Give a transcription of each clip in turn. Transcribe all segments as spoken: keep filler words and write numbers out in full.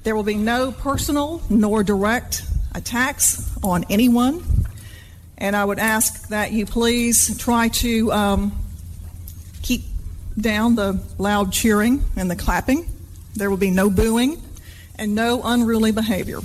There will be no personal nor direct attacks on anyone. And I would ask that you please try to um, keep down the loud cheering and the clapping. There will be no booing and no unruly behavior.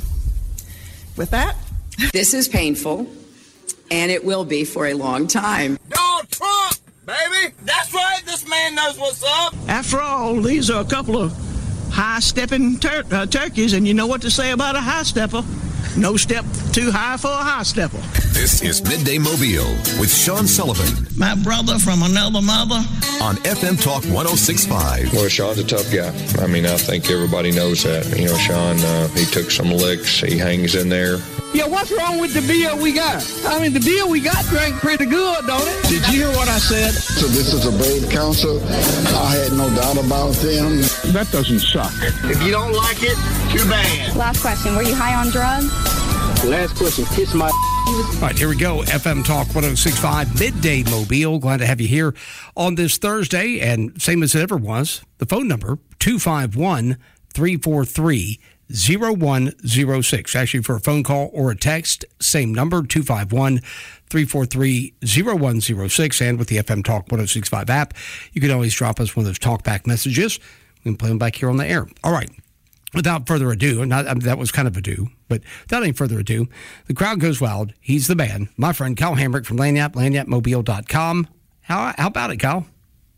With that, this is painful, and it will be for a long time. Donald Trump, baby! That's right, this man knows what's up! After all, these are a couple of high-stepping tur- uh, turkeys, and you know what to say about a high-stepper. No step too high for a high-stepper. This is Midday Mobile with Sean Sullivan. My brother from another mother. On F M Talk one oh six point five. Well, Sean's a tough guy. I mean, I think everybody knows that. You know, Sean, uh, he took some licks. He hangs in there. Yeah, what's wrong with the beer we got? I mean, the beer we got drank pretty good, don't it? Did you hear what I said? So this is a brave council. I had no doubt about them. That doesn't suck. If you don't like it, too bad. Last question. Were you high on drugs? Last question. Kiss my... All right, here we go. F M Talk one oh six point five, Midday Mobile. Glad to have you here on this Thursday. And same as it ever was, the phone number, two five one, three four three, zero one zero six. Actually, for a phone call or a text, same number, two five one, three four three, zero one zero six. And with the F M Talk one oh six point five app, you can always drop us one of those talkback messages. We can play them back here on the air. All right. Without further ado, not, I mean, that was kind of ado, but without any further ado, the crowd goes wild. He's the man. My friend Kyle Hamrick from Lagniappe, lagniappe mobile dot com. How, how about it, Kyle?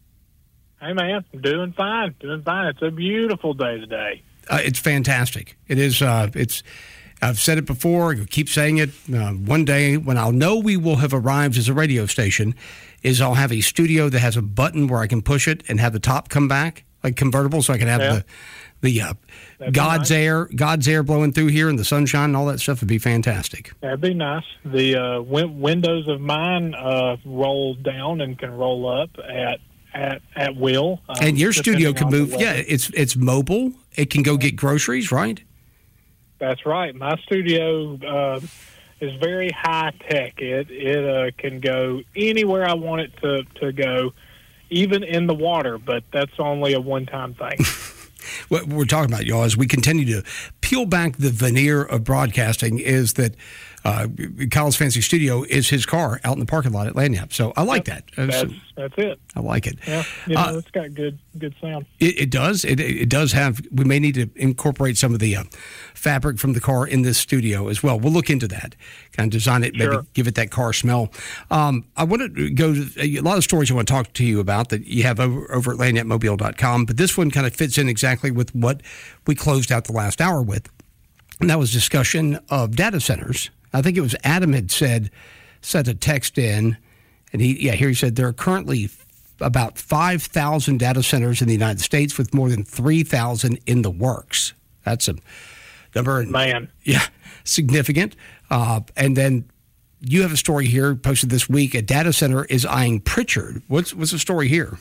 Hey, man. I'm doing fine. Doing fine. It's a beautiful day today. Uh, it's fantastic. It is. Uh, it's. I've said it before. I keep saying it. Uh, one day when I'll know we will have arrived as a radio station is I'll have a studio that has a button where I can push it and have the top come back, like convertible, so I can have yeah. the the uh, God's nice. air, God's air blowing through here and the sunshine and all that stuff would be fantastic. That'd be nice. The uh, win- windows of mine uh, roll down and can roll up at at at will. Um, and your studio can move. Yeah, it's it's mobile. It can go get groceries, right? That's right. My studio uh, is very high tech. It it uh, can go anywhere I want it to, to go, even in the water. But that's only a one time thing. What we're talking about, y'all, as we continue to peel back the veneer of broadcasting, is that uh, Kyle's Fancy Studio is his car out in the parking lot at Lagniappe. So I like yep, that. That's, that's it. I like it. Yeah, you know, uh, it's got good good sound. It, it does. It, it does have. We may need to incorporate some of the uh, fabric from the car in this studio as well. We'll look into that. Kind of design it, maybe sure. give it that car smell. Um, I want to go to a lot of stories I want to talk to you about that you have over, over at lagniappe mobile dot com, but this one kind of fits in exactly with what we closed out the last hour with, and that was discussion of data centers. I think it was Adam had said, sent a text in, and he, yeah, here he said there are currently f- about five thousand data centers in the United States with more than three thousand in the works. That's a number. Man. Yeah, significant. Uh, and then you have a story here posted this week. A data center is eyeing Pritchard. What's, what's the story here?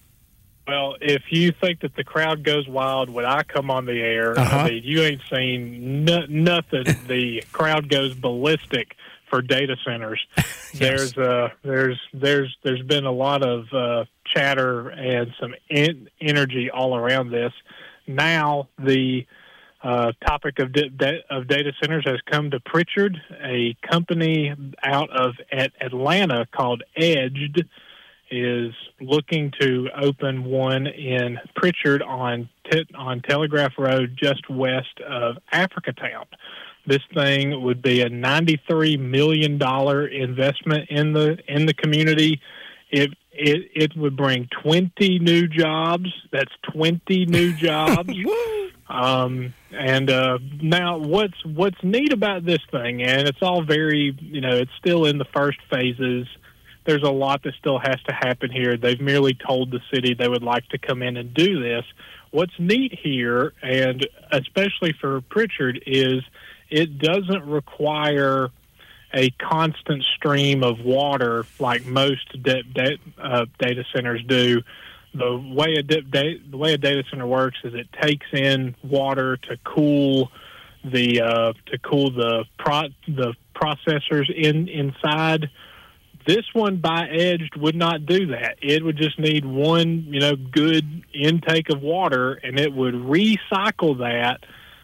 Well, if you think that the crowd goes wild when I come on the air, uh-huh. I mean, you ain't seen n- nothing. The crowd goes ballistic for data centers. yes. There's uh, there's there's there's been a lot of uh, chatter and some in- energy all around this. Now the uh, topic of di- da- of data centers has come to Pritchard, a company out of at Atlanta called Edged. Is looking to open one in Pritchard on te- on Telegraph Road, just west of Africatown. This thing would be a ninety-three million dollars investment in the in the community. It it it would bring twenty new jobs. That's twenty new jobs. um, and uh, now, what's what's neat about this thing, and it's all very, you know, it's still in the first phases. There's a lot that still has to happen here. They've merely told the city they would like to come in and do this. What's neat here, and especially for Pritchard, is it doesn't require a constant stream of water like most da- da- uh, data centers do. The way a da- da- the way a data center works is it takes in water to cool the uh, to cool the pro- the processors in inside. This one by Edged would not do that. It would just need one, you know, good intake of water, and it would recycle that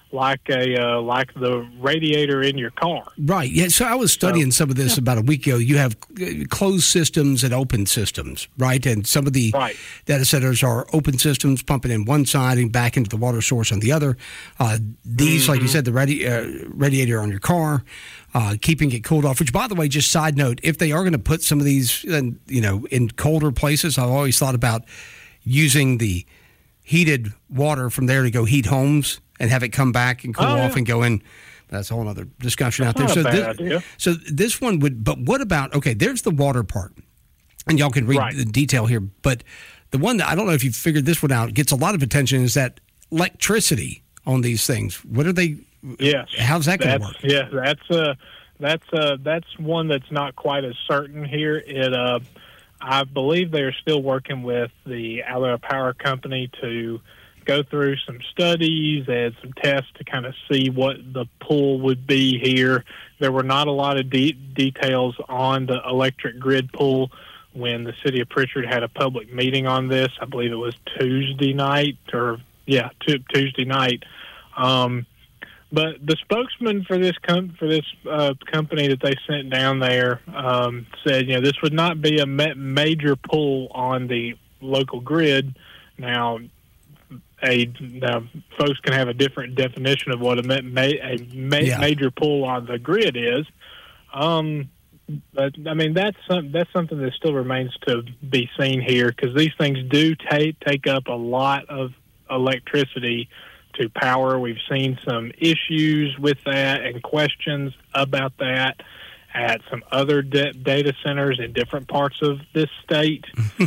like a uh, like the radiator in your car. Right. Yeah. So I was studying some of this about a week ago. You have closed systems and open systems, right? And some of the right. data centers are open systems, pumping in one side and back into the water source on the other. Uh, these, mm-hmm. like you said, the radi- uh, radiator on your car, uh, keeping it cooled off. Which, by the way, just side note, if they are going to put some of these, in, you know, in colder places, I've always thought about using the heated water from there to go heat homes and have it come back and cool oh, off yeah. and go in. That's a whole other discussion That's out there. Not So a bad this, idea. so this one would, but what about, okay, there's the water part. And y'all can read right. the detail here. But the one that, I don't know if you figured this one out, gets a lot of attention is that electricity on these things. What are they, yes. how's that going to work? Yeah, that's, uh, that's, uh, that's one that's not quite as certain here. It, uh, I believe they're still working with the Alabama Power Company to go through some studies and some tests to kind of see what the pull would be here. There were not a lot of de- details on the electric grid pull when the city of Pritchard had a public meeting on this. I believe it was Tuesday night or, yeah, t- Tuesday night. Um, but the spokesman for this com- for this uh, company that they sent down there um, said, you know, this would not be a ma- major pull on the local grid. Now, A now, folks can have a different definition of what a, ma- a ma- yeah. major pull on the grid is, um, but I mean that's some, that's something that still remains to be seen here because these things do take take up a lot of electricity to power. We've seen some issues with that and questions about that at some other de- data centers in different parts of this state,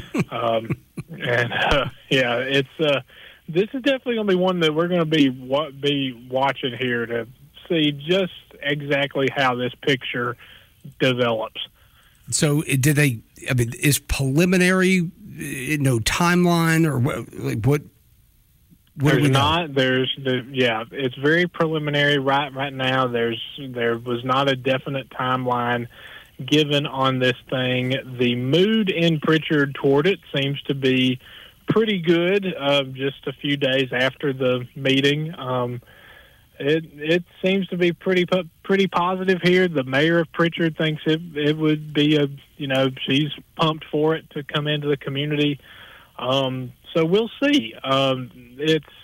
um, and uh, yeah, it's. Uh, This is definitely going to be one that we're going to be wa- be watching here to see just exactly how this picture develops. So, did they? I mean, is preliminary, you know, timeline or what? Like what? what there's we not. There's the yeah. It's very preliminary right right now. There's there was not a definite timeline given on this thing. The mood in Pritchard toward it seems to be pretty good. Uh, just a few days after the meeting, um, it it seems to be pretty pretty positive here. The mayor of Pritchard thinks it it would be a you know she's pumped for it to come into the community. Um, so we'll see. Um, it's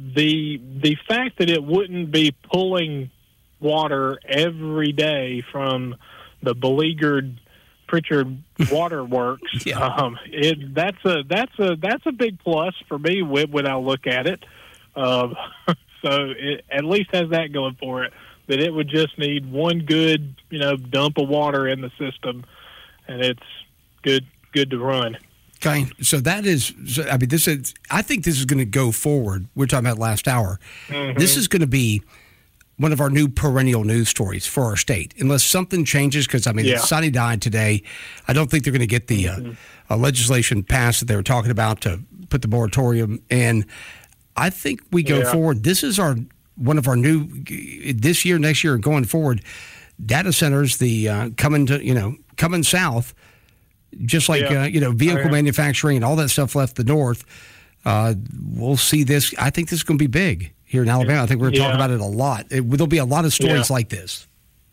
the the fact that it wouldn't be pulling water every day from the beleaguered Pritchard Waterworks. yeah. Um, it that's a that's a that's a big plus for me when, when I look at it. Um, so it at least has that going for it. That it would just need one good you know dump of water in the system, and it's good good to run. Okay, so that is. So, I mean, this is. I think this is going to go forward. We're talking about last hour. Mm-hmm. This is going to be one of our new perennial news stories for our state, unless something changes. Because I mean, yeah. Sonny died today. I don't think they're going to get the mm-hmm. uh, uh, legislation passed that they were talking about to put the moratorium in. I think we go yeah. forward. This is our one of our new this year, next year, and going forward. Data centers, the uh, coming to you know coming south, just like yeah. uh, you know vehicle oh, yeah. manufacturing and all that stuff left the north. Uh, we'll see this. I think this is going to be big here in Alabama. I think we're going to yeah. talk about it a lot. It, there'll be a lot of stories yeah. like this.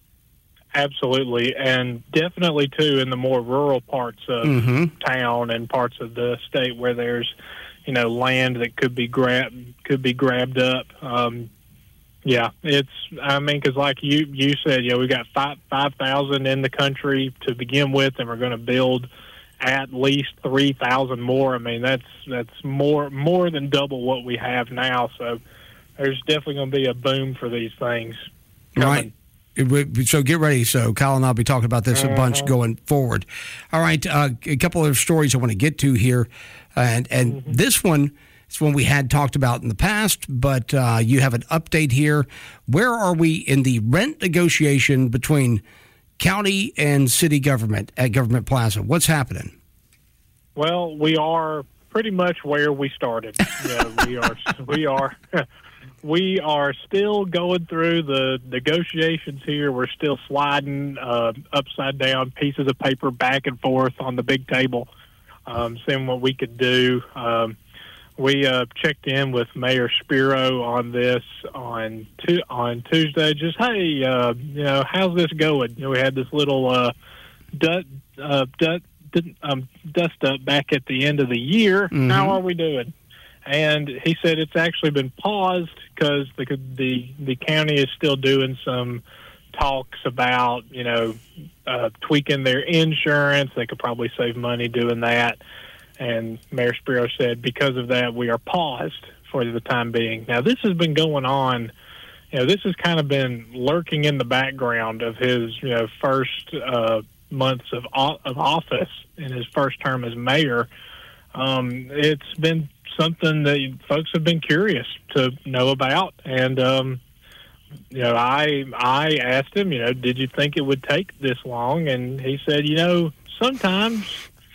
Absolutely, and definitely too in the more rural parts of mm-hmm. town and parts of the state where there's, you know, land that could be grabbed could be grabbed up. Um, yeah, it's. I mean, because like you you said, you know, we got five five thousand in the country to begin with, and we're going to build at least three thousand more. I mean, that's that's more more than double what we have now. So there's definitely going to be a boom for these things coming. Right. So get ready. So Kyle and I'll be talking about this a bunch uh-huh. going forward. All right, uh, a couple of stories I want to get to here, and and mm-hmm. this one is one we had talked about in the past, but uh, you have an update here. Where are we in the rent negotiation between county and city government at Government Plaza? What's happening? Well, we are pretty much where we started. Yeah, we are. We are. We are still going through the negotiations here. We're still sliding uh, upside down pieces of paper back and forth on the big table, um, seeing what we could do. Um, we uh, checked in with Mayor Spiro on this on tu- on Tuesday. Just, hey, uh, you know, how's this going? You know, we had this little uh, dust, uh, dust, um, dust up back at the end of the year. Mm-hmm. How are we doing? And he said it's actually been paused because the, the the county is still doing some talks about, you know, uh, tweaking their insurance. They could probably save money doing that. And Mayor Spiro said because of that, we are paused for the time being. Now, this has been going on. You know, this has kind of been lurking in the background of his, you know, first uh, months of of office in his first term as mayor. Um, it's been something that folks have been curious to know about. And, um, you know, I I asked him, you know, did you think it would take this long? And he said, you know, sometimes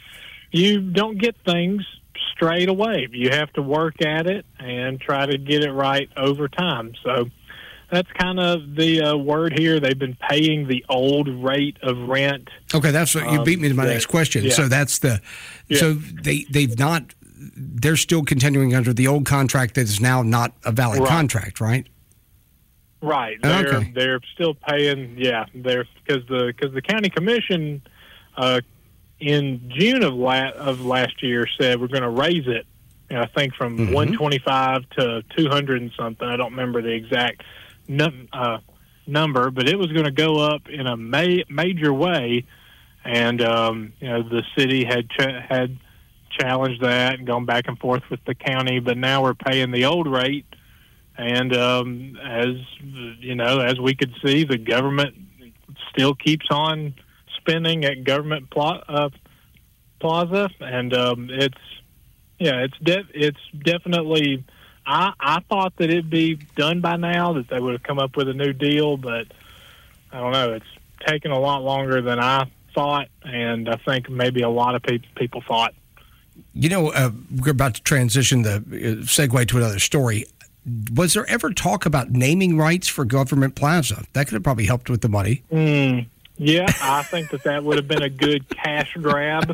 you don't get things straight away. You have to work at it and try to get it right over time. So that's kind of the uh, word here. They've been paying the old rate of rent. Okay, that's what, you beat me to my um, next question. Yeah. So that's the yeah. so they they've not they're still continuing under the old contract that is now not a valid right. contract, right? Right. They're okay. they're still paying. Yeah, they're because the because the county commission uh, in June of la- of last year said we're going to raise it. You know, I think from mm-hmm. one twenty-five to two hundred and something. I don't remember the exact num- uh, number, but it was going to go up in a ma- major way. And um, you know, the city had ch- had challenged that and gone back and forth with the county, but now we're paying the old rate. And um, as you know, as we could see, the government still keeps on spending at Government pla- uh, Plaza, and um, it's yeah, it's de- it's definitely. I I thought that it'd be done by now, that they would have come up with a new deal, but I don't know. It's taken a lot longer than I thought, and I think maybe a lot of pe- people thought. You know, uh, we're about to transition the uh, segue to another story. Was there ever talk about naming rights for Government Plaza? That could have probably helped with the money. Mm, yeah, I think that that would have been a good cash grab.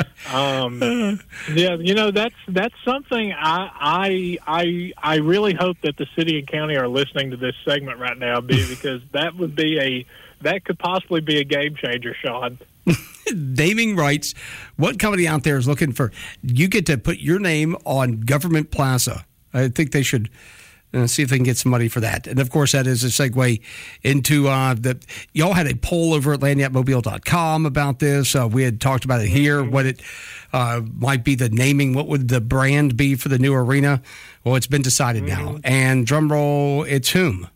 Um, yeah, you know, that's that's something I, I I I really hope that the city and county are listening to this segment right now, because that would be a that could possibly be a game changer, Sean. Naming rights. What company out there is looking for? You get to put your name on Government Plaza. I think they should uh, see if they can get some money for that. And, of course, that is a segue into uh, the – y'all had a poll over at lagniappe mobile dot com about this. Uh, we had talked about it here, what it uh, might be the naming. What would the brand be for the new arena? Well, it's been decided mm-hmm. now. And drum roll, it's whom?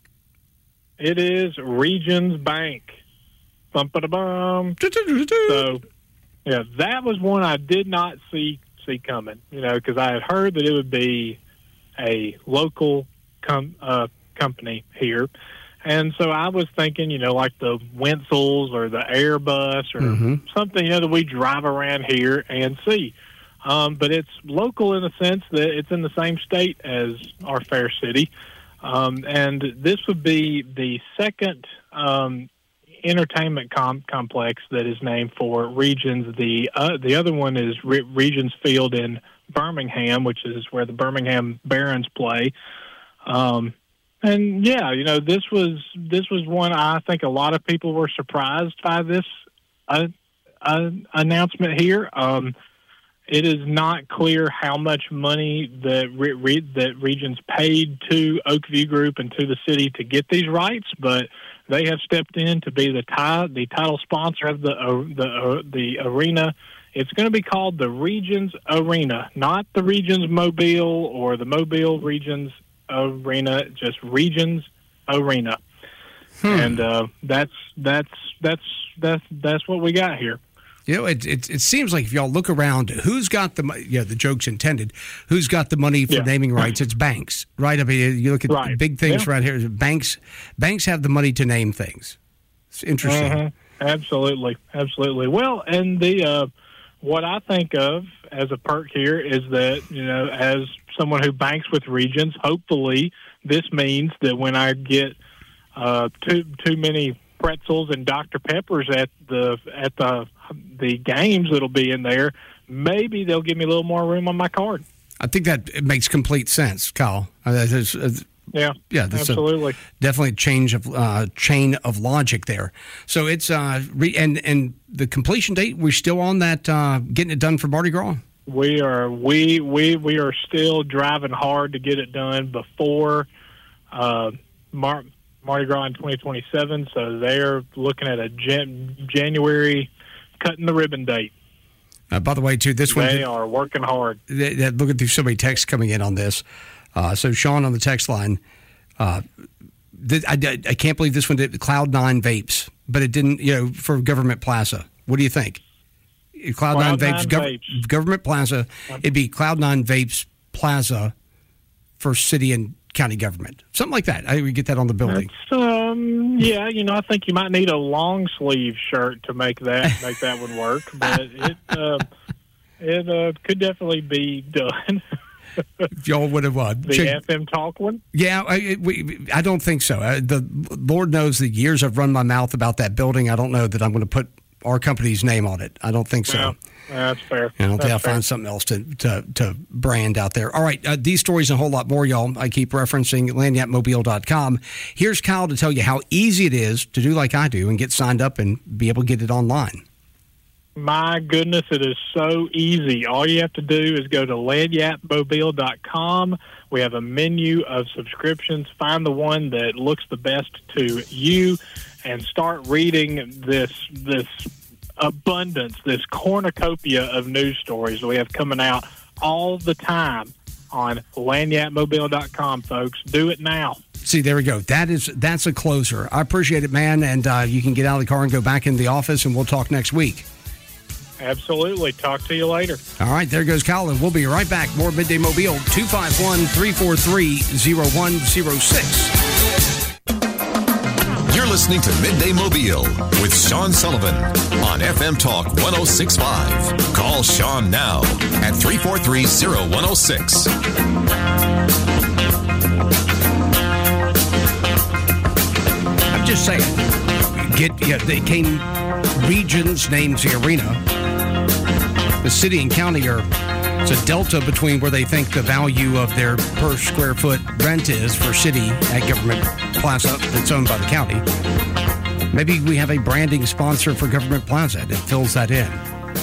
It is Regions Bank. Bum-ba-da-bum. So, yeah, that was one I did not see see coming, you know, because I had heard that it would be a local com- uh, company here. And so I was thinking, you know, like the Wentzels or the Airbus or mm-hmm. something, you know, that we drive around here and see. Um, but it's local in the sense that it's in the same state as our fair city. Um, and this would be the second um, entertainment com- complex that is named for Regions. The uh, the other one is Re- Regions Field in Birmingham, which is where the Birmingham Barons play. Um, and yeah, you know, this was this was one I think a lot of people were surprised by this uh, uh, announcement here. Um, it is not clear how much money that re- re- that Regions paid to Oakview Group and to the city to get these rights, but they have stepped in to be the ti- the title sponsor of the uh, the uh, the arena. It's going to be called the Regions Arena, not the Regions Mobile or the Mobile Regions Arena, just Regions Arena. Hmm. And uh, that's that's that's that's that's what we got here. You know, it, it it seems like if y'all look around, who's got the money? Yeah, the joke's intended. Who's got the money for yeah. naming rights? It's banks, right? I mean, you look at right. big things yeah. right here. Banks, banks have the money to name things. It's interesting. Mm-hmm. Absolutely, absolutely. Well, and the uh, what I think of as a perk here is that, you know, as someone who banks with Regions, hopefully this means that when I get uh, too too many pretzels and Doctor Peppers at the at the the games that'll be in there, maybe they'll give me a little more room on my card. I think that it makes complete sense, Kyle. Uh, there's, uh, yeah, yeah, that's absolutely. A, definitely a change of uh, chain of logic there. So it's uh, re- and and the completion date. We're still on that, uh, getting it done for Mardi Gras. We are we we we are still driving hard to get it done before uh, Mar- Mardi Gras in twenty twenty-seven. So they're looking at a Jan- January cutting the ribbon date. Uh, by the way, too, this one they are working hard. They, they're looking through so many texts coming in on this. Uh, so Sean on the text line, uh, th- I, I can't believe this one did Cloud Nine Vapes, but it didn't. You know, for Government Plaza. What do you think? Cloud Nine Vapes, Gov- Vapes, Government Plaza. It'd be Cloud Nine Vapes Plaza for city and county government, something like that. I think we get that on the building. That's, um, yeah, you know, I think you might need a long sleeve shirt to make that make that one work, but it uh, it uh, could definitely be done. Y'all would have won. The Check. F M Talk one? Yeah, I, we, I don't think so. Uh, the Lord knows the years I've run my mouth about that building. I don't know that I'm going to put our company's name on it. I don't think so. Yeah, that's fair. I don't that's think I'll fair. find something else to, to, to brand out there. All right, uh, these stories and a whole lot more, y'all. I keep referencing lagniappe mobile dot com. Here's Kyle to tell you how easy it is to do like I do and get signed up and be able to get it online. My goodness, it is so easy. All you have to do is go to lagniappe mobile dot com. We have a menu of subscriptions. Find the one that looks the best to you and start reading this this abundance, this cornucopia of news stories that we have coming out all the time on lagniappe mobile dot com, folks. Do it now. See, there we go. That is that's a closer. I appreciate it, man, and uh, you can get out of the car and go back in the office, and we'll talk next week. Absolutely. Talk to you later. All right, there goes Colin. We'll be right back. More Midday Mobile, two five one, three four three, zero one zero six. You're listening to Midday Mobile with Sean Sullivan on F M Talk one oh six point five. Call Sean now at three four three, zero one zero six. I'm just saying, get yeah, they came regions names the arena. The city and county are, it's a delta between where they think the value of their per square foot rent is for city at Government Plaza that's owned by the county. Maybe we have a branding sponsor for Government Plaza that fills that in.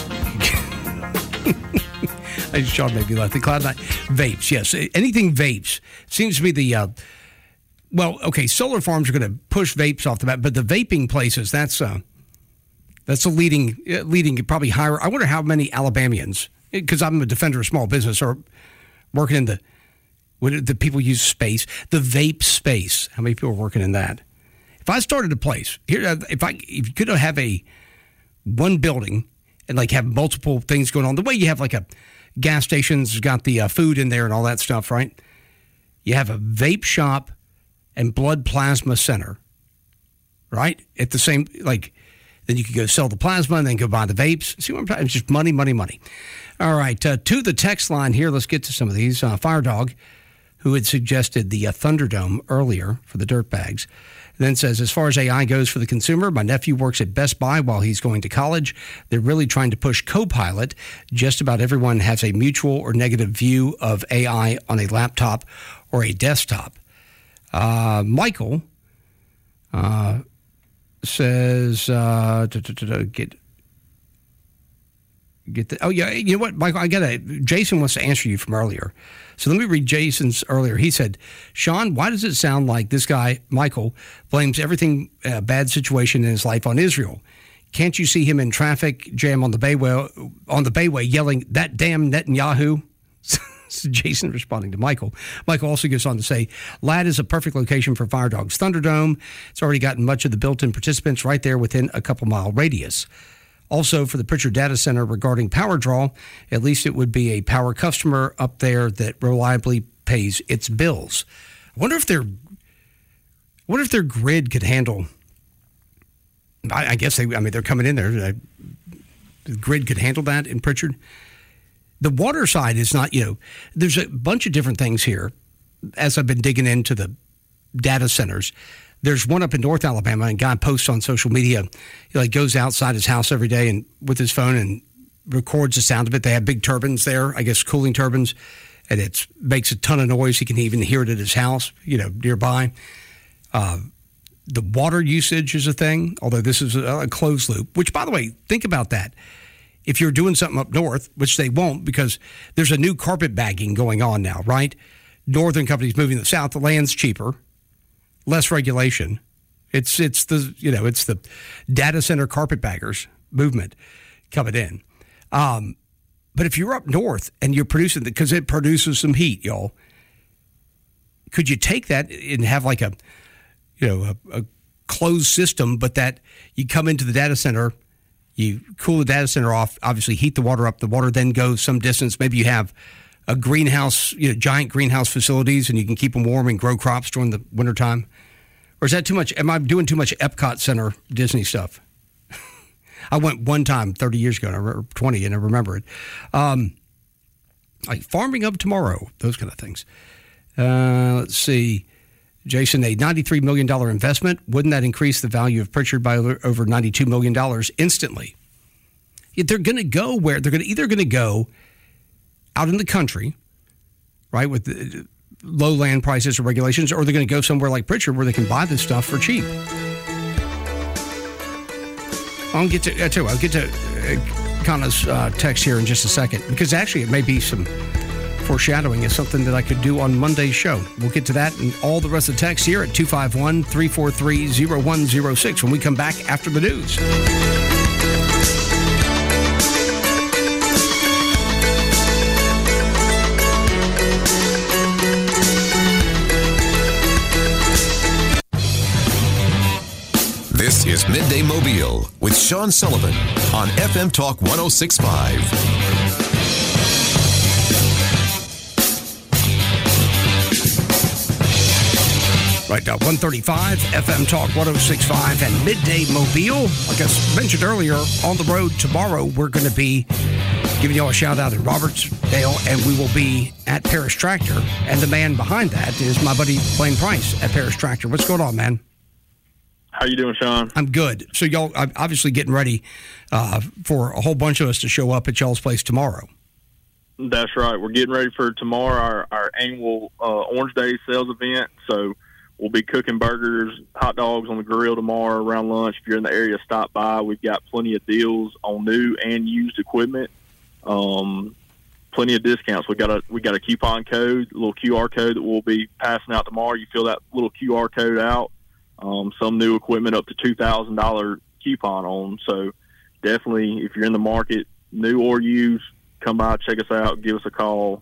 I just Sean maybe left the Cloud Nine vapes. Yes, anything vapes seems to be the. Uh, well, okay, solar farms are going to push vapes off the bat, but the vaping places that's. Uh, That's a leading, leading probably higher. I wonder how many Alabamians, because I'm a defender of small business, are working in the, what the people use space, the vape space. How many people are working in that? If I started a place here, if I if you could have a one building and like have multiple things going on, the way you have like a gas station's got the uh, food in there and all that stuff, right? You have a vape shop and blood plasma center, right? At the same like. Then you could go sell the plasma and then go buy the vapes. See what I'm talking about? It's just money, money, money. All right, uh, to the text line here, let's get to some of these. Uh, Firedog, who had suggested the uh, Thunderdome earlier for the dirtbags, then says, as far as A I goes for the consumer, my nephew works at Best Buy while he's going to college. They're really trying to push Copilot. Just about everyone has a mutual or negative view of A I on a laptop or a desktop. Uh, Michael... Uh, says uh to, to, to get get the oh yeah you know what Michael, I got a Jason wants to answer you from earlier, so let me read Jason's earlier. He said, Sean, why does it sound like this guy Michael blames everything uh, bad situation in his life on Israel? Can't you see him in traffic jam on the Bayway on the Bayway yelling that damn Netanyahu? Jason responding to Michael. Michael also goes on to say, Ladd is a perfect location for Firedog's Thunderdome. It's already gotten much of the built-in participants right there within a couple mile radius. Also, for the Pritchard Data Center regarding power draw, at least it would be a power customer up there that reliably pays its bills. I wonder if their, I wonder if their grid could handle. I, I guess they. I mean, they're coming in there. The grid could handle that in Pritchard. The water side is not, you know, there's a bunch of different things here. As I've been digging into the data centers, there's one up in North Alabama, and a guy posts on social media. He like goes outside his house every day and with his phone and records the sound of it. They have big turbines there, I guess cooling turbines, and it makes a ton of noise. He can even hear it at his house, you know, nearby. Uh, the water usage is a thing, although this is a, a closed loop, which, by the way, think about that. If you're doing something up north, which they won't because there's a new carpet bagging going on now, right? Northern companies moving to the south, the land's cheaper, less regulation. It's it's the you know it's the data center carpetbaggers movement coming in. Um, but if you're up north and you're producing because it produces some heat, y'all, could you take that and have like a you know a, a closed system, but that you come into the data center, you cool the data center off, obviously heat the water up. The water then goes some distance. Maybe you have a greenhouse, you know, giant greenhouse facilities, and you can keep them warm and grow crops during the wintertime. Or is that too much? Am I doing too much Epcot Center Disney stuff? I went one time thirty years ago, or twenty, and I remember it. Um, like farming of tomorrow, those kind of things. Uh, let's see. Jason, a ninety-three million dollars investment, wouldn't that increase the value of Pritchard by over ninety-two million dollars instantly? They're going to go where they're going to either going to go out in the country, right, with the low land prices or regulations, or they're going to go somewhere like Pritchard where they can buy this stuff for cheap. I'll get to, I tell you what, I'll get to uh, Connor's uh, text here in just a second, because actually it may be some foreshadowing is something that I could do on Monday's show. We'll get to that and all the rest of the text here at two five one, three four three, zero one zero six when we come back after the news. This is Midday Mobile with Sean Sullivan on F M Talk one oh six point five. Right now, one thirty-five, F M Talk one oh six point five and Midday Mobile. Like I mentioned earlier, on the road tomorrow, we're going to be giving y'all a shout out in Robertsdale, and we will be at Paris Tractor. And the man behind that is my buddy Blaine Price at Paris Tractor. What's going on, man? How you doing, Sean? I'm good. So y'all are obviously getting ready uh, for a whole bunch of us to show up at y'all's place tomorrow. That's right. We're getting ready for tomorrow, our, our annual uh, Orange Day sales event. So we'll be cooking burgers, hot dogs on the grill tomorrow around lunch. If you're in the area, stop by. We've got plenty of deals on new and used equipment. Um, plenty of discounts. We got a we got a coupon code, a little Q R code that we'll be passing out tomorrow. You fill that little Q R code out. Um, some new equipment up to two thousand dollars coupon on. So definitely, if you're in the market, new or used, come by, check us out, give us a call.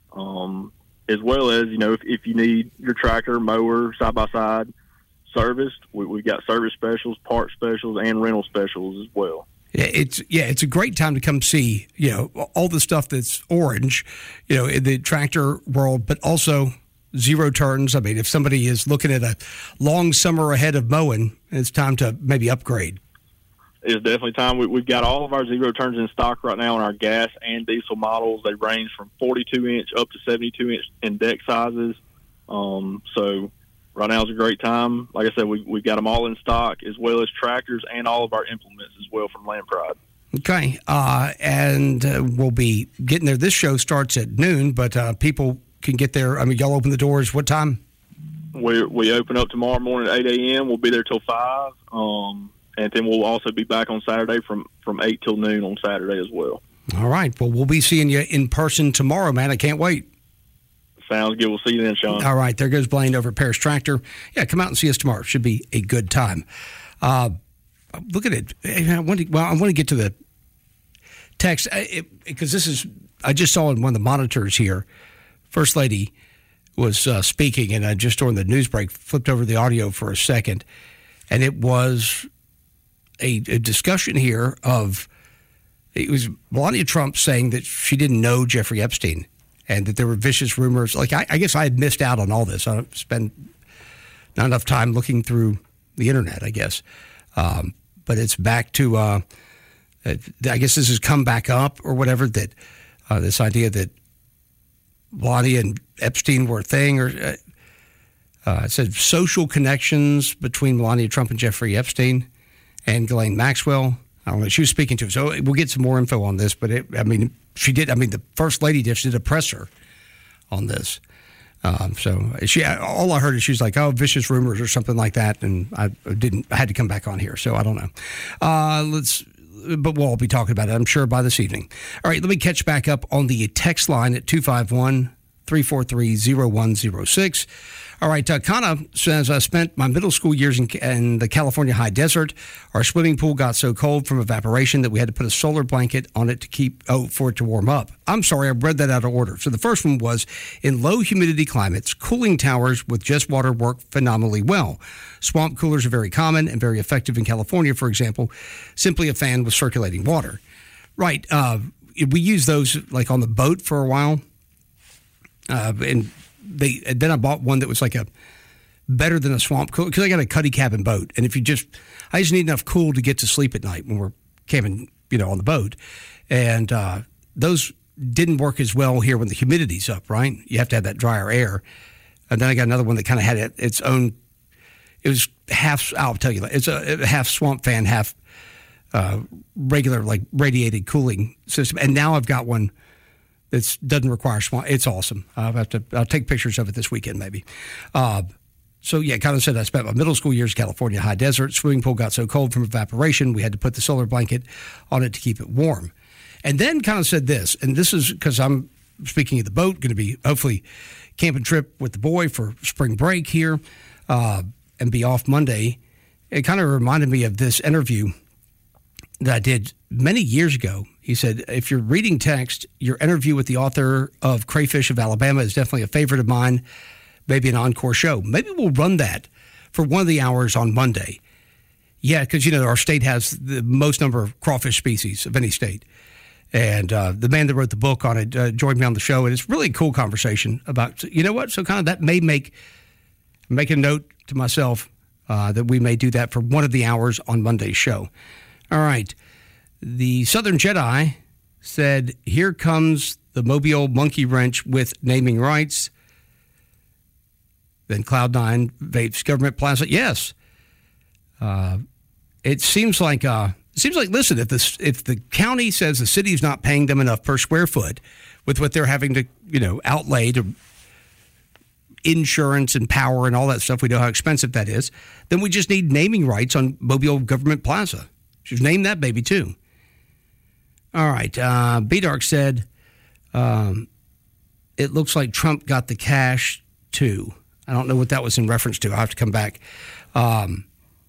Um, as well as, you know, if, if you need your tractor, mower, side-by-side serviced, we, we've got service specials, part specials, and rental specials as well. Yeah, it's yeah, it's a great time to come see, you know, all the stuff that's orange, you know, in the tractor world, but also zero turns. I mean, if somebody is looking at a long summer ahead of mowing, it's time to maybe upgrade. It's definitely time. We, we've got all of our zero turns in stock right now on our gas and diesel models. They range from forty-two inch up to seventy-two inch in deck sizes. Um, so right now is a great time. Like I said, we, we've got them all in stock, as well as tractors and all of our implements as well from Land Pride. Okay. Uh, and uh, we'll be getting there. This show starts at noon, but uh, people can get there. I mean, y'all open the doors what time? We we open up tomorrow morning at eight a.m. We'll be there till five. Um, and then we'll also be back on Saturday from, from eight till noon on Saturday as well. All right. Well, we'll be seeing you in person tomorrow, man. I can't wait. Sounds good. We'll see you then, Sean. All right. There goes Blaine over at Paris Tractor. Yeah, come out and see us tomorrow. Should be a good time. Uh, look at it. I want to, well, I want to get to the text because this is, I just saw in one of the monitors here, First Lady was uh, speaking, and I just during the news break flipped over the audio for a second, and it was a, a discussion here of, it was Melania Trump saying that she didn't know Jeffrey Epstein and that there were vicious rumors. Like, I, I guess I had missed out on all this. I spent not enough time looking through the internet, I guess. Um, but it's back to, uh, I guess this has come back up or whatever, that uh, this idea that Melania and Epstein were a thing, or uh, uh, it said social connections between Melania Trump and Jeffrey Epstein and Ghislaine Maxwell. I don't know. She was speaking to him. So we'll get some more info on this. But, it, I mean, she did. I mean, the First Lady just did a presser on this. Um, so she, all I heard is she's like, "Oh, vicious rumors" or something like that, and I didn't. I had to come back on here, so I don't know. Uh, let's, but we'll all be talking about it, I'm sure, by this evening. All right, let me catch back up on the text line at two five one, three four three, zero one zero six. All right, uh, Kana says, I spent my middle school years in, in the California high desert. Our swimming pool got so cold from evaporation that we had to put a solar blanket on it to keep, oh, for it to warm up. I'm sorry, I read that out of order. So the first one was, in low humidity climates, cooling towers with just water work phenomenally well. Swamp coolers are very common and very effective in California, for example, simply a fan with circulating water. Right, uh, we used those like on the boat for a while, uh, and They and then I bought one that was like a better than a swamp cooler because I got a cuddy cabin boat, and if you just, I just need enough cool to get to sleep at night when we're camping, you know, on the boat, and uh, those didn't work as well here when the humidity's up. Right, you have to have that drier air, and then I got another one that kind of had its own. It was half. I'll tell you, it's a half swamp fan, half uh, regular like radiated cooling system, and now I've got one. It doesn't require swamp. It's awesome. I'll have to. I'll take pictures of it this weekend, maybe. Uh, so yeah, kind of said I spent my middle school years in California high desert. Swimming pool got so cold from evaporation, we had to put the solar blanket on it to keep it warm. And then kind of said this, and this is because I'm speaking of the boat, going to be hopefully camping trip with the boy for spring break here, uh, and be off Monday. It kind of reminded me of this interview that I did many years ago. He said, if you're reading text, your interview with the author of Crayfish of Alabama is definitely a favorite of mine, maybe an encore show. Maybe we'll run that for one of the hours on Monday. Yeah, because, you know, our state has the most number of crawfish species of any state. And uh, the man that wrote the book on it uh, joined me on the show, and it's really a cool conversation about, you know what, so kind of that may make, make a note to myself uh, that we may do that for one of the hours on Monday's show. All right. The Southern Jedi said, here comes the Mobile Monkey Wrench with naming rights. Then Cloud Nine vapes Government Plaza. Yes. Uh, it seems like, uh, it seems like, listen, if the, if the county says the city's not paying them enough per square foot with what they're having to, you know, outlay to insurance and power and all that stuff, we know how expensive that is, then we just need naming rights on Mobile Government Plaza. Just name that baby, too. All right. Uh, B-Dark said, um, it looks like Trump got the cash, too. I don't know what that was in reference to. I'll have to come back. Um,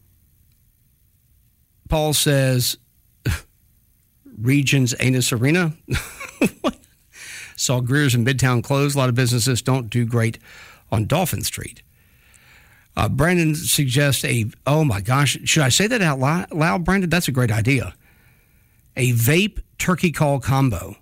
Paul says, Regions Anus Arena. Saw Greer's in Midtown closed. A lot of businesses don't do great on Dolphin Street. Uh, Brandon suggests a, oh my gosh, should I say that out loud, Brandon? That's a great idea. A vape turkey call combo.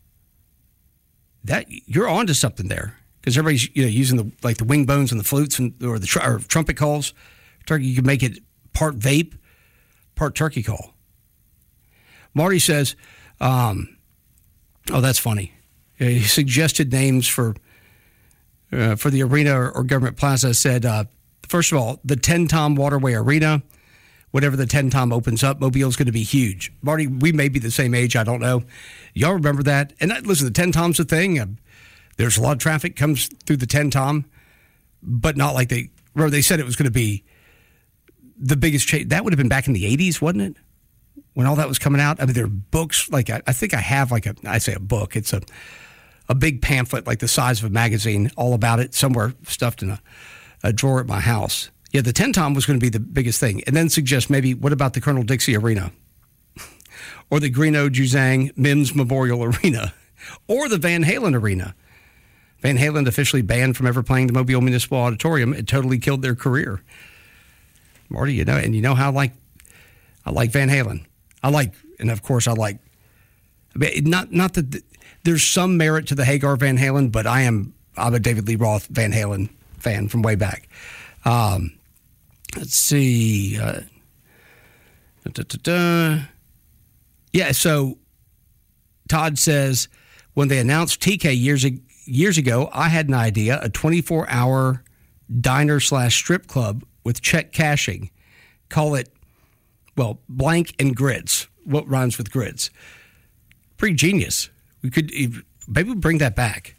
That, you're onto something there, because everybody's, you know, using the like the wing bones and the flutes and or the tr- or trumpet calls. Turkey, you can make it part vape, part turkey call. Marty says, um, oh, that's funny. He suggested names for uh, for the arena or, or Government Plaza. Said, uh, first of all, the Ten Tom Waterway Arena. Whatever the Ten Tom opens up, Mobile's going to be huge. Marty, we may be the same age. I don't know. Y'all remember that? And that, listen, the Ten Tom's a thing. Uh, there's a lot of traffic comes through the Ten Tom, but not like they, remember they said it was going to be the biggest change. That would have been back in the eighties, wasn't it? When all that was coming out. I mean, there are books, like, I, I think I have like a, I say a book. It's a, a big pamphlet, like the size of a magazine, all about it, somewhere stuffed in a, a drawer at my house. Yeah, the Ten Tom was going to be the biggest thing. And then suggest maybe, what about the Colonel Dixie Arena? Or the Greeno Juzang Mims Memorial Arena? Or the Van Halen Arena? Van Halen officially banned from ever playing the Mobile Municipal Auditorium. It totally killed their career. Marty, you know, and you know how I like, I like Van Halen. I like, and of course I like, I mean, not not that the, there's some merit to the Hagar Van Halen, but I am, I'm a David Lee Roth Van Halen fan from way back. Um, Let's see. Uh, da, da, da. Yeah, so Todd says, when they announced T K years, years ago, I had an idea, a twenty-four hour diner slash strip club with check cashing. Call it, well, blank and grits. What rhymes with grits? Pretty genius. We could maybe we'll bring that back.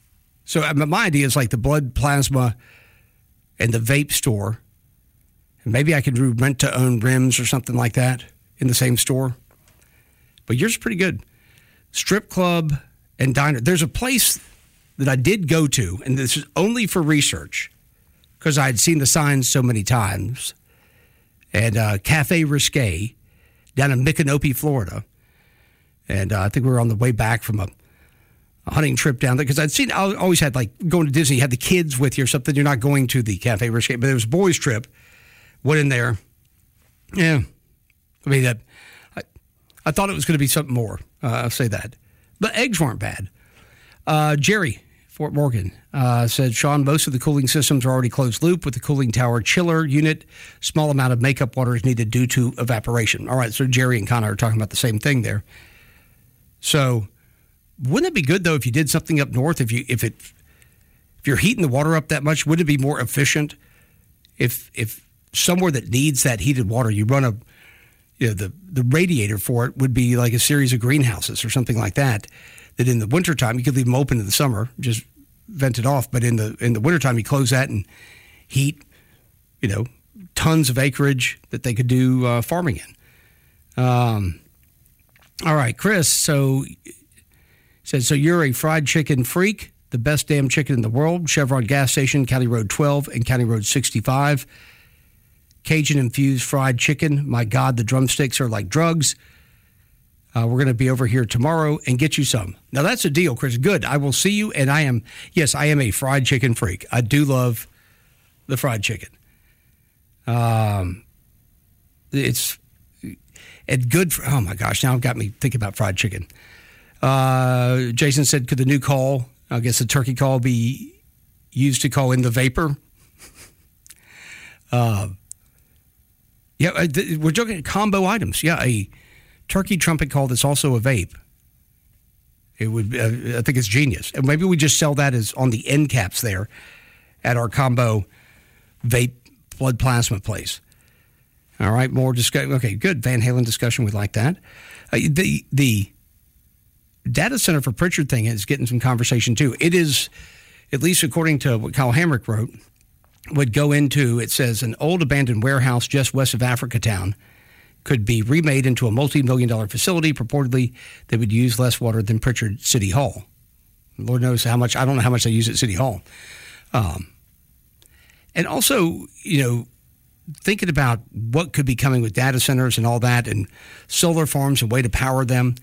So I mean, my idea is like the blood plasma and the vape store. And maybe I could do rent-to-own rims or something like that in the same store. But yours is pretty good. Strip club and diner. There's a place that I did go to, and this is only for research because I had seen the signs so many times. And uh, Cafe Risque down in Micanopy, Florida. And uh, I think we were on the way back from a, a hunting trip down there because I'd seen, I always had like going to Disney, you had the kids with you or something. You're not going to the Cafe Risque, but it was a boys' trip. Went in there. Yeah. I mean, uh, I, I thought it was going to be something more. Uh, I'll say that. But eggs weren't bad. Uh, Jerry, Fort Morgan, uh, said, Sean, most of the cooling systems are already closed loop with the cooling tower chiller unit. Small amount of makeup water is needed due to evaporation. All right, so Jerry and Connor are talking about the same thing there. So wouldn't it be good, though, if you did something up north, if you if it if you're heating the water up that much, wouldn't it be more efficient if if somewhere that needs that heated water, you run a, you know, the, the radiator for it would be like a series of greenhouses or something like that, that in the wintertime, you could leave them open in the summer, just vent it off. But in the in the wintertime, you close that and heat, you know, tons of acreage that they could do uh, farming in. Um, all right, Chris, so says, so you're a fried chicken freak, the best damn chicken in the world, Chevron gas station, County Road twelve and County Road sixty-five. Cajun-infused fried chicken. My God, the drumsticks are like drugs. Uh, we're going to be over here tomorrow and get you some. Now, that's a deal, Chris. Good. I will see you, and I am, yes, I am a fried chicken freak. I do love the fried chicken. Um, It's it's good for, oh, my gosh, now it got me thinking about fried chicken. Uh, Jason said, could the new call, I guess the turkey call, be used to call in the vapor? uh Yeah, we're joking. Combo items. Yeah, a turkey trumpet call that's also a vape. It would. Uh, I think it's genius. And maybe we just sell that as on the end caps there at our combo vape blood plasma place. All right, more discussion. Okay, good. Van Halen discussion. We like that. Uh, the the data center for Pritchard thing is getting some conversation too. It is, at least according to what Kyle Hamrick wrote, would go into, it says, an old abandoned warehouse just west of Africa Town could be remade into a multi-million dollar facility. Purportedly, they would use less water than Pritchard City Hall. Lord knows how much, I don't know how much they use at City Hall. Um, and also, you know, thinking about what could be coming with data centers and all that and solar farms and way to power them.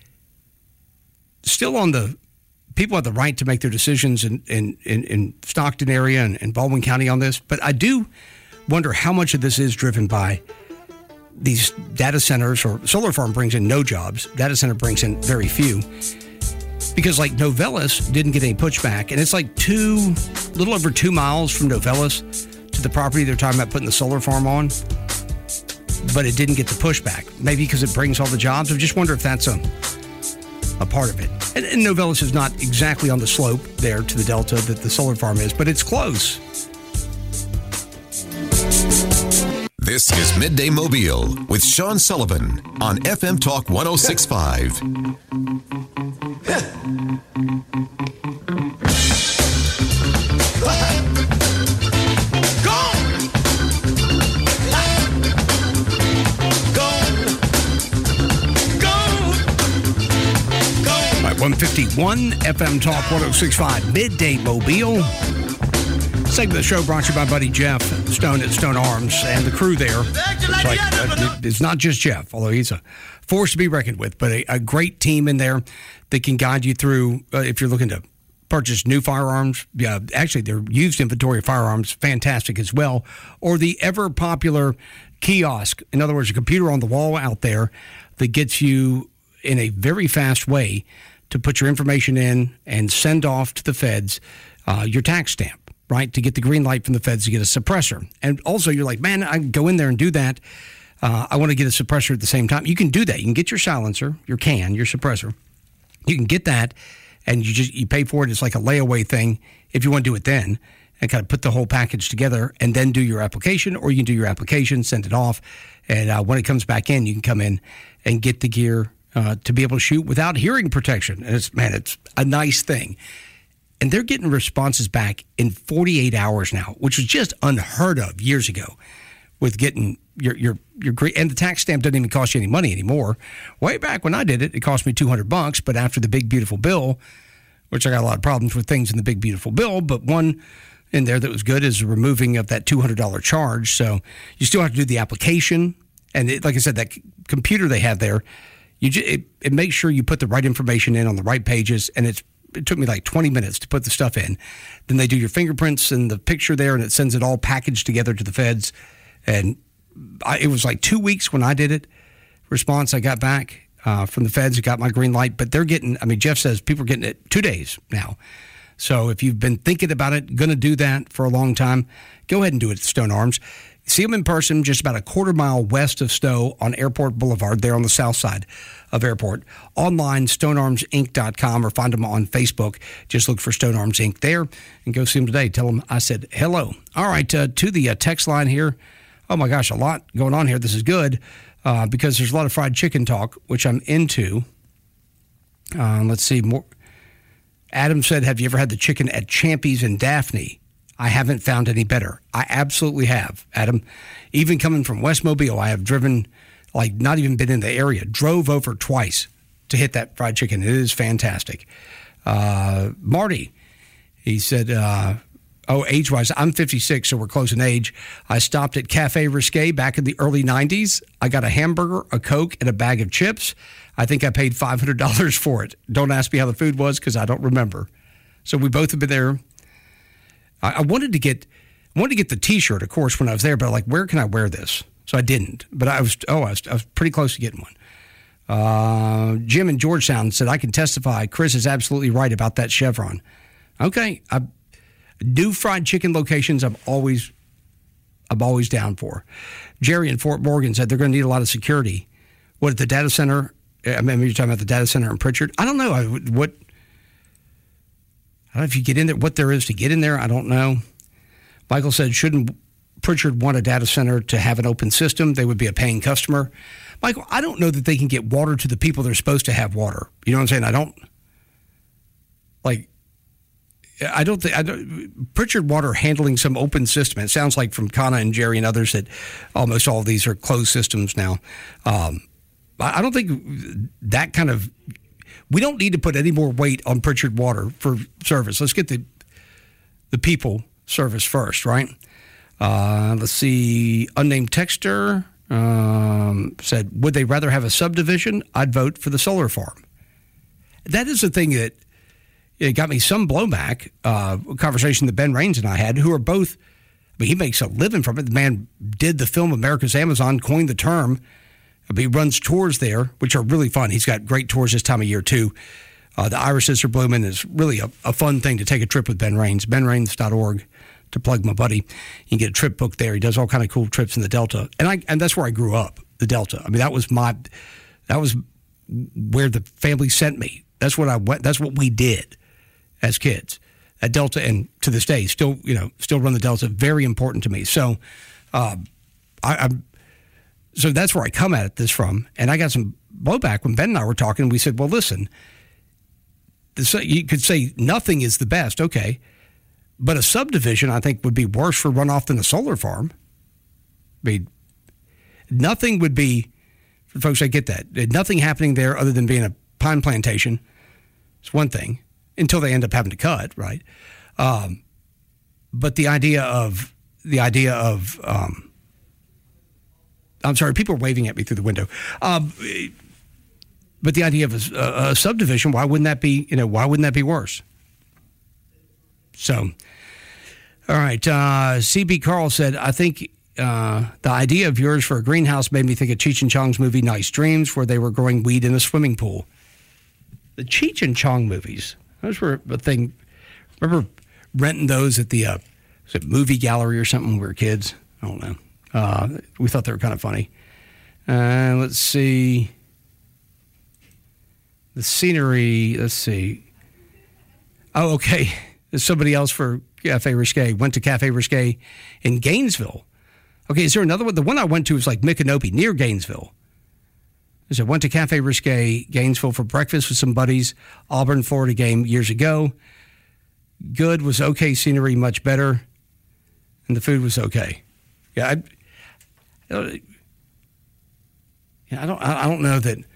Still on the, people have the right to make their decisions in, in, in, in Stockton area and, and Baldwin County on this. But I do wonder how much of this is driven by these data centers, or solar farm brings in no jobs. Data center brings in very few. Because like Novelis didn't get any pushback. And it's like two, little over two miles from Novelis to the property they're talking about putting the solar farm on. But it didn't get the pushback. Maybe because it brings all the jobs. I just wonder if that's a, a part of it. And, and Novelis is not exactly on the slope there to the delta that the solar farm is, but it's close. This is Midday Mobile with Sean Sullivan on F M Talk one oh six point five. one fifty-one F M Talk one oh six point five, Midday Mobile. Segment of the show brought to you by Buddy Jeff Stone at Stone Arms and the crew there. It's, like, uh, it's not just Jeff, although he's a force to be reckoned with, but a, a great team in there that can guide you through uh, if you're looking to purchase new firearms. Yeah, actually, their used inventory of firearms, fantastic as well. Or the ever popular kiosk. In other words, a computer on the wall out there that gets you in a very fast way to put your information in and send off to the feds uh, your tax stamp, right? To get the green light from the feds to get a suppressor. And also you're like, man, I can go in there and do that. Uh, I want to get a suppressor at the same time. You can do that. You can get your silencer, your can, your suppressor. You can get that and you just, you pay for it. It's like a layaway thing if you want to do it then and kind of put the whole package together and then do your application, or you can do your application, send it off. And uh, when it comes back in, you can come in and get the gear Uh, to be able to shoot without hearing protection. And it's, man, it's a nice thing. and they're getting responses back in forty-eight hours now, which was just unheard of years ago with getting your your your and the tax stamp doesn't even cost you any money anymore. Way back when I did it, it cost me two hundred bucks, but after the big beautiful bill, which I got a lot of problems with things in the big beautiful bill, but one in there that was good is the removing of that two hundred dollars charge. So you still have to do the application, and it, like I said, that c- computer they have there, you just, it, it makes sure you put the right information in on the right pages, and it's it took me like twenty minutes to put the stuff in. Then they do your fingerprints and the picture there, and it sends it all packaged together to the feds. And I, it was like two weeks when I did it. Response I got back uh, from the feds, got my green light. But they're getting, I mean, Jeff says people are getting it two days now. So if you've been thinking about it, going to do that for a long time, go ahead and do it at Stone Arms. See them in person just about a quarter mile west of Stowe on Airport Boulevard, there on the south side of Airport. Online, stone arms inc dot com, or find them on Facebook. Just look for Stone Arms Incorporated there and go see them today. Tell them I said hello. All right, uh, to the uh, text line here. Oh, my gosh, a lot going on here. This is good uh, because there's a lot of fried chicken talk, which I'm into. Uh, let's see. more. Adam said, have you ever had the chicken at Champy's in Daphne? I haven't found any better. I absolutely have, Adam. Even coming from West Mobile, I have driven, like not even been in the area, drove over twice to hit that fried chicken. It is fantastic. Uh, Marty, he said, uh, oh, age-wise, I'm fifty-six, so we're close in age. I stopped at Cafe Risque back in the early nineties. I got a hamburger, a Coke, and a bag of chips. I think I paid five hundred dollars for it. Don't ask me how the food was because I don't remember. So we both have been there. I, I wanted to get wanted to get the T-shirt, of course, when I was there, but like, where can I wear this? So I didn't. But I was, oh, I was, I was pretty close to getting one. Uh, Jim in Georgetown said, I can testify. Chris is absolutely right about that Chevron. Okay. I, new fried chicken locations, I'm always, I'm always down for. Jerry in Fort Morgan said they're going to need a lot of security. What, at the data center? I mean, you're talking about the data center in Pritchard? I don't know. I, what, I don't know if you get in there, what there is to get in there. I don't know. Michael said, shouldn't Pritchard want a data center to have an open system? They would be a paying customer. Michael, I don't know that they can get water to the people they're supposed to have water. You know what I'm saying? I don't, like, I don't think, I don't, Pritchard Water handling some open system. It sounds like from Kana and Jerry and others that almost all of these are closed systems now. Um, I don't think that kind of, we don't need to put any more weight on Pritchard Water for service. Let's get the the people service first, right? Uh, let's see. Unnamed texter um, said, would they rather have a subdivision? I'd vote for the solar farm. That is the thing that it got me some blowback, uh, a conversation that Ben Raines and I had, who are both, I mean, he makes a living from it. The man did the film America's Amazon, coined the term. He runs tours there, which are really fun. He's got great tours this time of year, too. Uh, the Irises are blooming. Is really a, a fun thing to take a trip with Ben Raines. ben raines dot org to plug my buddy. You can get a trip booked there. He does all kind of cool trips in the Delta. And I and that's where I grew up, the Delta. I mean, that was my, that was where the family sent me. That's what I went, that's what we did as kids at Delta. And to this day, still, you know, still run the Delta. Very important to me. So, uh, I, I'm, So that's where I come at this from. And I got some blowback when Ben and I were talking. We said, well, listen, this, you could say nothing is the best. Okay. But a subdivision, I think, would be worse for runoff than a solar farm. I mean, nothing would be, for folks, I get that. Nothing happening there other than being a pine plantation. It's one thing until they end up having to cut, right? Um, but the idea of, the idea of, um, I'm sorry, people are waving at me through the window. Um, but the idea of a, a subdivision, why wouldn't that be, you know, why wouldn't that be worse? So, all right. Uh, C B Carl said, I think uh, the idea of yours for a greenhouse made me think of Cheech and Chong's movie Nice Dreams, where they were growing weed in a swimming pool. The Cheech and Chong movies, those were a thing. Remember renting those at the uh, was it movie gallery or something when we were kids? I don't know. Uh, we thought they were kind of funny. Uh, let's see. The scenery, let's see. Oh, okay. There's somebody else for Cafe Risque. Went to Cafe Risque in Gainesville. Okay, is there another one? The one I went to was like Micanopy, near Gainesville. So I went to Cafe Risque, Gainesville for breakfast with some buddies. Auburn, Florida game years ago. good was okay scenery, much better, and the food was okay. Yeah, I, yeah, I don't, I don't know that.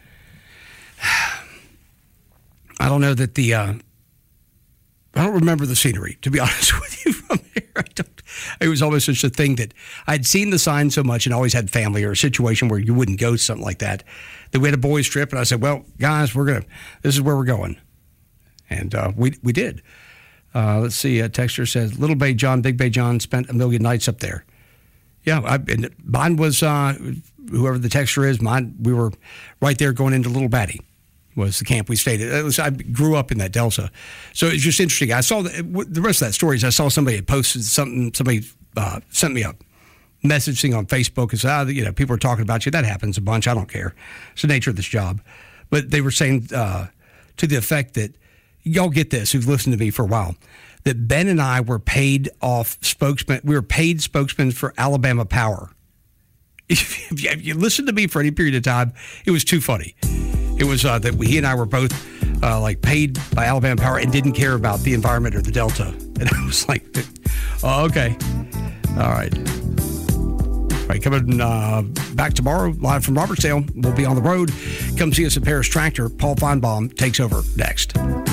I don't know that the. Uh, I don't remember the scenery, to be honest with you. From here, I don't. It was always such a thing that I'd seen the sign so much and always had family or a situation where you wouldn't go to something like that. That we had a boys' trip, and I said, "Well, guys, we're gonna. This is where we're going," and uh, we we did. Uh, let's see. A texter says, "Little Bay John, Big Bay John spent a million nights up there." Yeah, I, and mine was uh, whoever the texter is. Mine, we were right there going into Little Batty. Was the camp we stayed at. It was, I grew up in that Delta. So it's just interesting. I saw the, the rest of that story is I saw somebody had posted something, somebody uh, sent me a message thing on Facebook and said, ah, you know, people are talking about you. That happens a bunch. I don't care. It's the nature of this job. But they were saying uh, to the effect that, y'all get this, who've listened to me for a while, that Ben and I were paid off spokesmen. We were paid spokesmen for Alabama Power. If you, if you listened to me for any period of time, it was too funny. It was uh, that we, he and I were both uh, like paid by Alabama Power and didn't care about the environment or the Delta. And I was like, oh, okay. All right. All right, coming uh, back tomorrow, live from Robertsdale. We'll be on the road. Come see us at Paris Tractor. Paul Feinbaum takes over next.